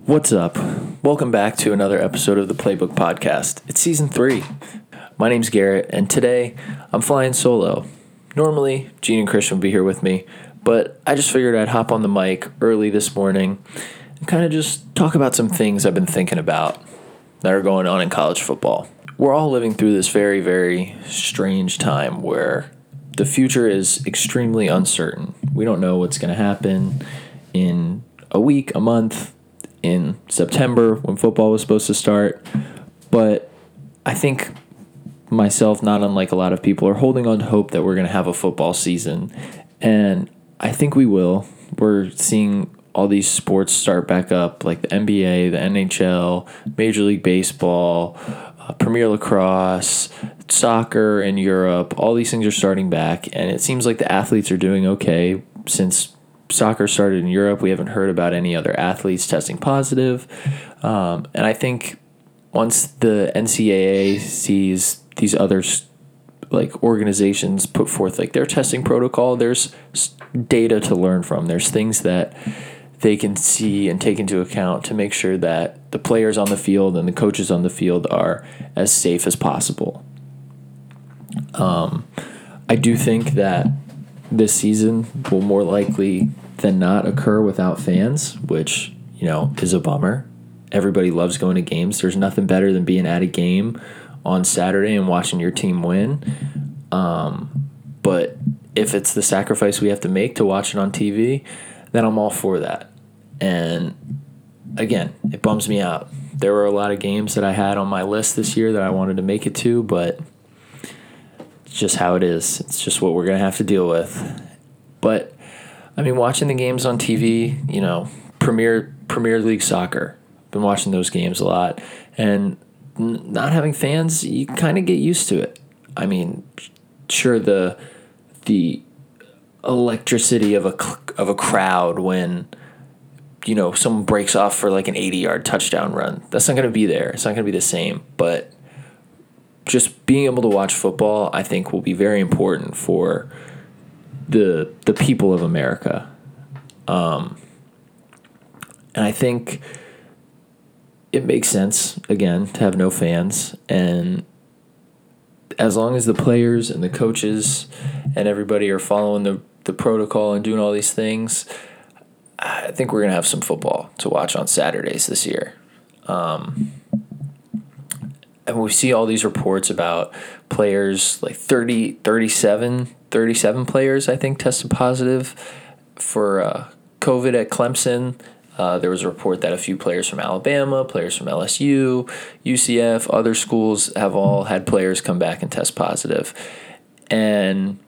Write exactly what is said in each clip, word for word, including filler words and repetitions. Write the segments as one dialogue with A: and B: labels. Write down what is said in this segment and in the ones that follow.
A: What's up? Welcome back to another episode of the Playbook Podcast. It's season three. My name's Garrett, and today I'm flying solo. Normally, Gene and Christian would be here with me, but I just figured I'd hop on the mic early this morning and kind of just talk about some things I've been thinking about that are going on in college football. We're all living through this very, very strange time where the future is extremely uncertain. We don't know what's going to happen in a week, a month, in September when football was supposed to start. But I think myself, not unlike a lot of people, are holding on to hope that we're going to have a football season. And I think we will. We're seeing all these sports start back up, like the N B A, the N H L, Major League Baseball, uh, Premier Lacrosse, soccer in Europe. All these things are starting back, and it seems like the athletes are doing okay. Since soccer started in Europe, we haven't heard about any other athletes testing positive. Um, and I think once the N C double A sees these other like organizations put forth like their testing protocol, there's data to learn from. There's things that they can see and take into account to make sure that the players on the field and the coaches on the field are as safe as possible. Um, I do think that this season will more likely than not occur without fans, which, you know, is a bummer. Everybody loves going to games. There's nothing better than being at a game on Saturday and watching your team win. Um, but if it's the sacrifice we have to make to watch it on T V, then I'm all for that. And again, it bums me out. There were a lot of games that I had on my list this year that I wanted to make it to, but it's just how it is. It's just what we're going to have to deal with. But, I mean, watching the games on T V, you know, Premier Premier League Soccer, been watching those games a lot. And n- not having fans, you kind of get used to it. I mean, sure, the the electricity of a of a crowd when, you know, someone breaks off for like an eighty-yard touchdown run, that's not going to be there. It's not going to be the same. But just being able to watch football, I think, will be very important for the the people of America. Um, and I think it makes sense, again, to have no fans. And as long as the players and the coaches and everybody are following the, the protocol and doing all these things, I think we're going to have some football to watch on Saturdays this year. Um And we see all these reports about players, like thirty, thirty-seven, thirty-seven players, I think, tested positive for uh, COVID at Clemson. Uh, there was a report that a few players from Alabama, players from L S U, U C F, other schools have all had players come back and test positive. And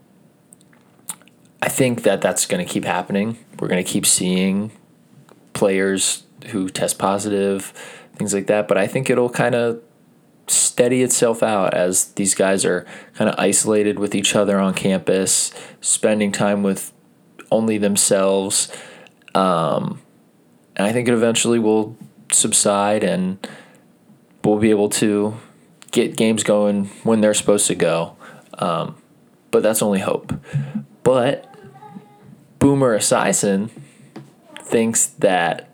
A: I think that that's going to keep happening. We're going to keep seeing players who test positive, things like that. But I think it'll kind of steady itself out as these guys are kind of isolated with each other on campus, spending time with only themselves. Um, and I think it eventually will subside and we'll be able to get games going when they're supposed to go. Um, but that's only hope. But Boomer Esiason thinks that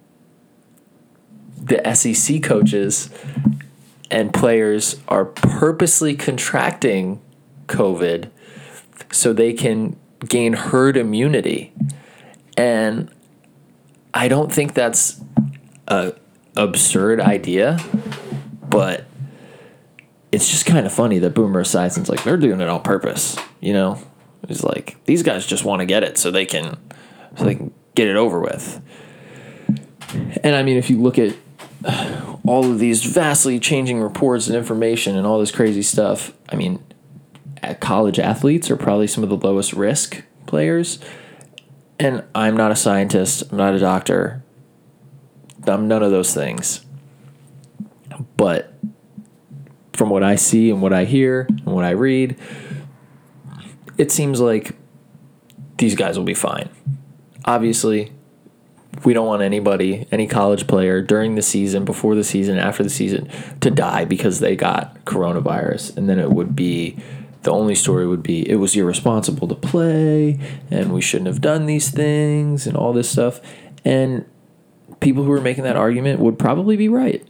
A: the S E C coaches and players are purposely contracting COVID so they can gain herd immunity. And I don't think that's a absurd idea, but it's just kind of funny that Boomer Esiason's like, they're doing it on purpose, you know? It's like, these guys just want to get it so they can so they can get it over with. And I mean, if you look at all of these vastly changing reports and information and all this crazy stuff, I mean, college athletes are probably some of the lowest risk players. And I'm not a scientist. I'm not a doctor. I'm none of those things. But from what I see and what I hear and what I read, it seems like these guys will be fine. Obviously, we don't want anybody, any college player during the season, before the season, after the season, to die because they got coronavirus. And then it would be, the only story would be, it was irresponsible to play, and we shouldn't have done these things, and all this stuff. And people who are making that argument would probably be right.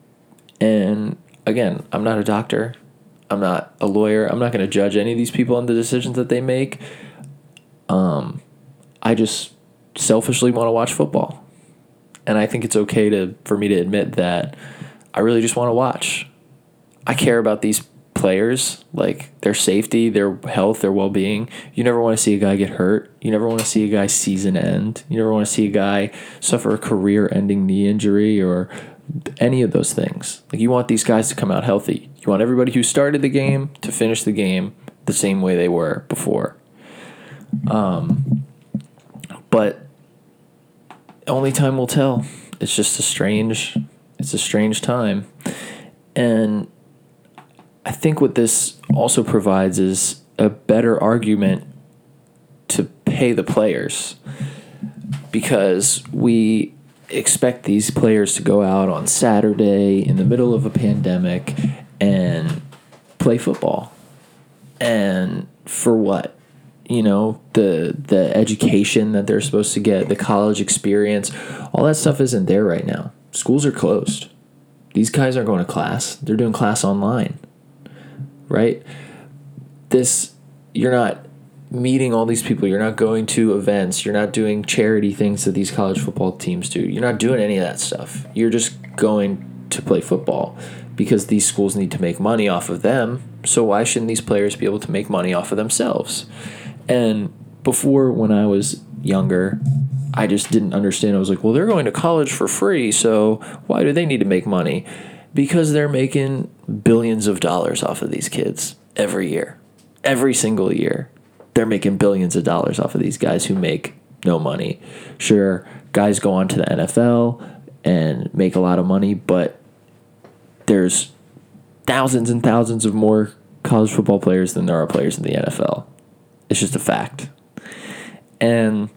A: And again, I'm not a doctor. I'm not a lawyer. I'm not going to judge any of these people on the decisions that they make. Um, I just selfishly want to watch football. And I think it's okay to for me to admit that I really just want to watch. I care about these players, like their safety, their health, their well-being. You never want to see a guy get hurt. You never want to see a guy's season end. You never want to see a guy suffer a career-ending knee injury or any of those things. Like, you want these guys to come out healthy. You want everybody who started the game to finish the game the same way they were before. Um, but only time will tell. It's just a strange, it's a strange time. And I think what this also provides is a better argument to pay the players, because we expect these players to go out on Saturday in the middle of a pandemic and play football. And for what? You know, the the education that they're supposed to get, the college experience, all that stuff isn't there right now. Schools are closed. These guys aren't going to class. They're doing class online, right? This, you're not meeting all these people. You're not going to events. You're not doing charity things that these college football teams do. You're not doing any of that stuff. You're just going to play football because these schools need to make money off of them. So why shouldn't these players be able to make money off of themselves? And before, when I was younger, I just didn't understand. I was like, well, they're going to college for free, so why do they need to make money? Because they're making billions of dollars off of these kids every year. Every single year. They're making billions of dollars off of these guys who make no money. Sure, guys go on to the N F L and make a lot of money, but there's thousands and thousands of more college football players than there are players in the N F L. It's just a fact. And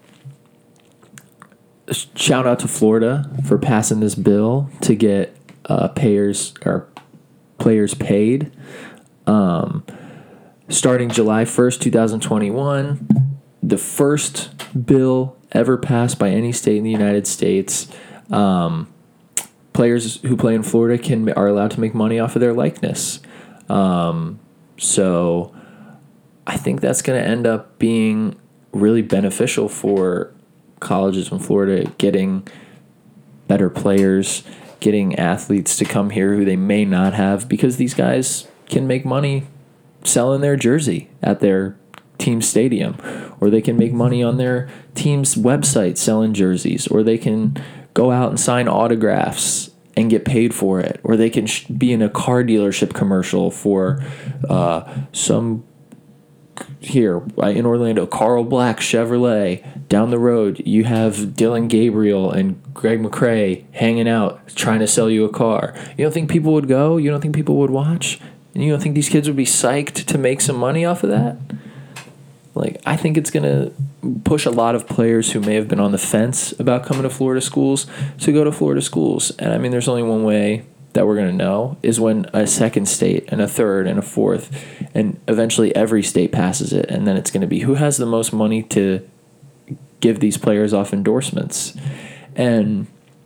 A: shout out to Florida for passing this bill to get uh, payers or players paid. Um, starting July first, twenty twenty-one, the first bill ever passed by any state in the United States. Um, players who play in Florida can are allowed to make money off of their likeness. Um, so I think that's going to end up being really beneficial for colleges in Florida, getting better players, getting athletes to come here who they may not have, because these guys can make money selling their jersey at their team stadium, or they can make money on their team's website selling jerseys, or they can go out and sign autographs and get paid for it, or they can sh- be in a car dealership commercial for uh, some here in Orlando, Carl Black Chevrolet. Down the road, you have Dylan Gabriel and Greg McCrae hanging out trying to sell you a car. You don't think people would go? You don't think people would watch? And you don't think these kids would be psyched to make some money off of that? Like, I think it's going to push a lot of players who may have been on the fence about coming to Florida schools to go to Florida schools. And I mean, there's only one way that we're going to know, is when a second state and a third and a fourth, and eventually every state passes it. And then it's going to be who has the most money to give these players off endorsements. And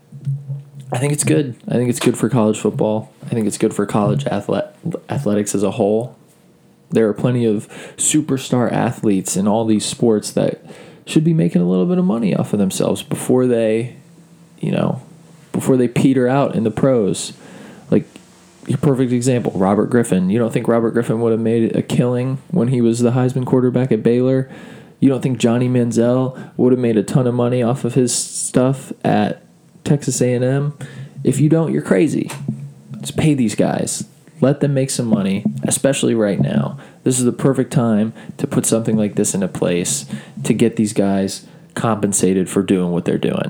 A: I think it's good. I think it's good for college football. I think it's good for college athlet- athletics as a whole. There are plenty of superstar athletes in all these sports that should be making a little bit of money off of themselves before they, you know, before they peter out in the pros. Like, your perfect example, Robert Griffin. You don't think Robert Griffin would have made a killing when he was the Heisman quarterback at Baylor? You don't think Johnny Manziel would have made a ton of money off of his stuff at Texas A and M? If you don't, you're crazy. Just pay these guys. Let them make some money, especially right now. This is the perfect time to put something like this into place to get these guys compensated for doing what they're doing.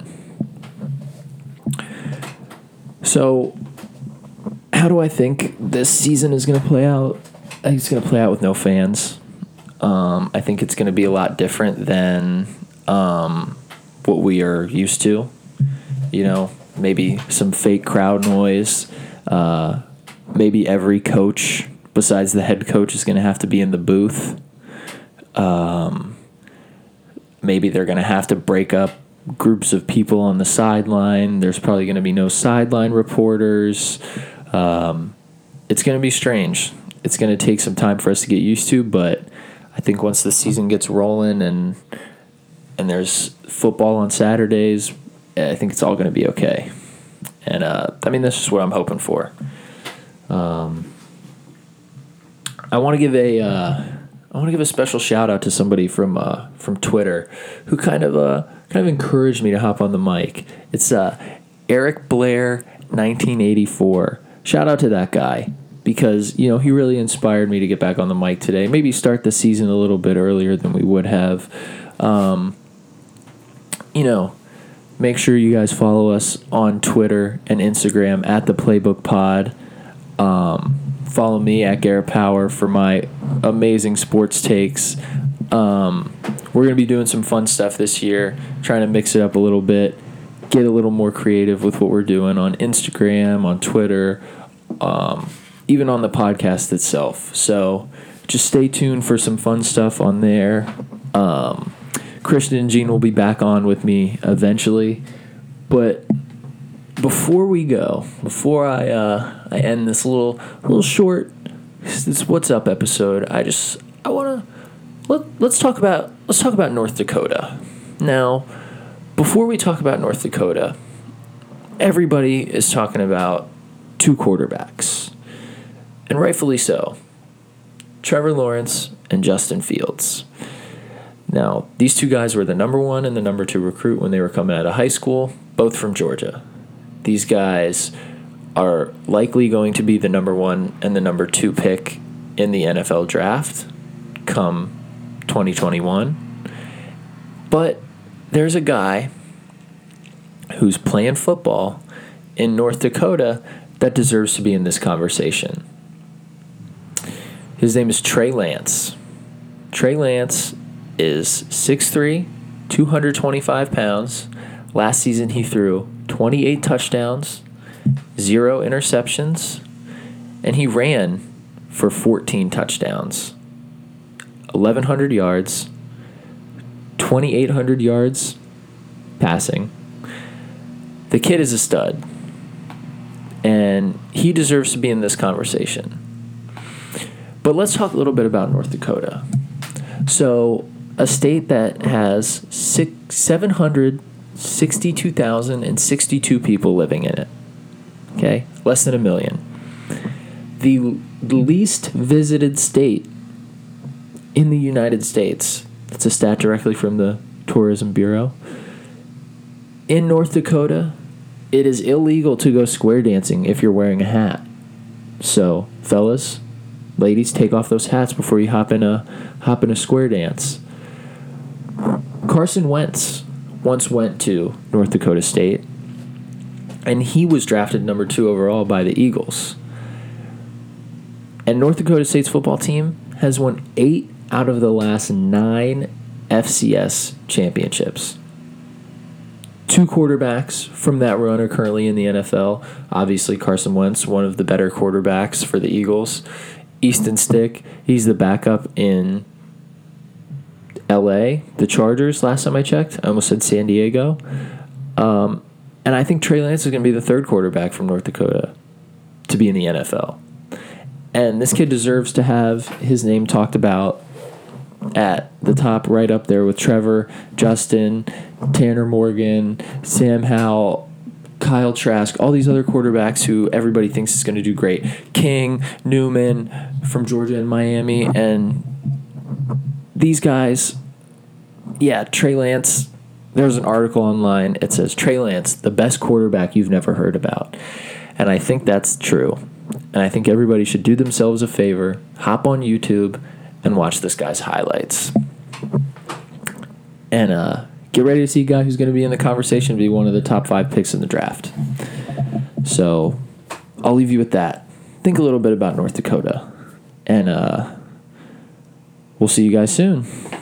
A: So, how do I think this season is going to play out? I think it's going to play out with no fans. Um, I think it's going to be a lot different than um, what we are used to. You know, maybe some fake crowd noise. Uh, maybe every coach besides the head coach is going to have to be in the booth. Um, maybe they're going to have to break up groups of people on the sideline. There's probably going to be no sideline reporters. Um, it's going to be strange. It's going to take some time for us to get used to, but I think once the season gets rolling and and there's football on Saturdays, I think it's all going to be okay. And, uh, I mean, that's just what I'm hoping for. Um, I want to give a uh, I want to give a special shout out to somebody from uh, from Twitter who kind of uh, kind of encouraged me to hop on the mic. It's uh, Eric Blair nineteen eighty-four. Shout out to that guy because you know he really inspired me to get back on the mic today. Maybe start the season a little bit earlier than we would have. Um, you know, make sure you guys follow us on Twitter and Instagram at the Playbook Pod. Um, follow me at Garrett Power for my amazing sports takes. Um, we're going to be doing some fun stuff this year, trying to mix it up a little bit, get a little more creative with what we're doing on Instagram, on Twitter, um, even on the podcast itself. So just stay tuned for some fun stuff on there. Um, Christian and Gene will be back on with me eventually. But before we go, before I uh, I end this little little short this What's Up episode, I just I want to let let's talk about let's talk about North Dakota. Now, before we talk about North Dakota, everybody is talking about two quarterbacks, and rightfully so. Trevor Lawrence and Justin Fields. Now, these two guys were the number one and the number two recruit when they were coming out of high school, both from Georgia. These guys are likely going to be the number one and the number two pick in the N F L draft come twenty twenty-one. But there's a guy who's playing football in North Dakota that deserves to be in this conversation. His name is Trey Lance. Trey Lance is six three, two hundred twenty-five pounds. Last season he threw twenty-eight touchdowns, zero interceptions, and he ran for fourteen touchdowns, eleven hundred yards, twenty-eight hundred yards passing. The kid is a stud, and he deserves to be in this conversation. But let's talk a little bit about North Dakota. So, a state that has six, seven hundred sixty-two thousand sixty-two people living in it. Okay? Less than a million. The least visited state in the United States. That's a stat directly from the Tourism Bureau. In North Dakota, it is illegal to go square dancing if you're wearing a hat. So, fellas, ladies, take off those hats before you hop in a hop in a square dance. Carson Wentz once went to North Dakota State, and he was drafted number two overall by the Eagles. And North Dakota State's football team has won eight out of the last nine F C S championships. Two quarterbacks from that run are currently in the N F L. Obviously, Carson Wentz, one of the better quarterbacks for the Eagles. Easton Stick, he's the backup in L A, the Chargers, last time I checked. I almost said San Diego. Um, and I think Trey Lance is going to be the third quarterback from North Dakota to be in the N F L. And this kid deserves to have his name talked about at the top, right up there with Trevor, Justin, Tanner Morgan, Sam Howell, Kyle Trask, all these other quarterbacks who everybody thinks is going to do great. King, Newman from Georgia and Miami, and these guys, yeah, Trey Lance, there's an article online. It says, Trey Lance, the best quarterback you've never heard about. And I think that's true. And I think everybody should do themselves a favor, hop on YouTube, and watch this guy's highlights. And uh, get ready to see a guy who's going to be in the conversation to be one of the top five picks in the draft. So I'll leave you with that. Think a little bit about North Dakota. And uh, we'll see you guys soon.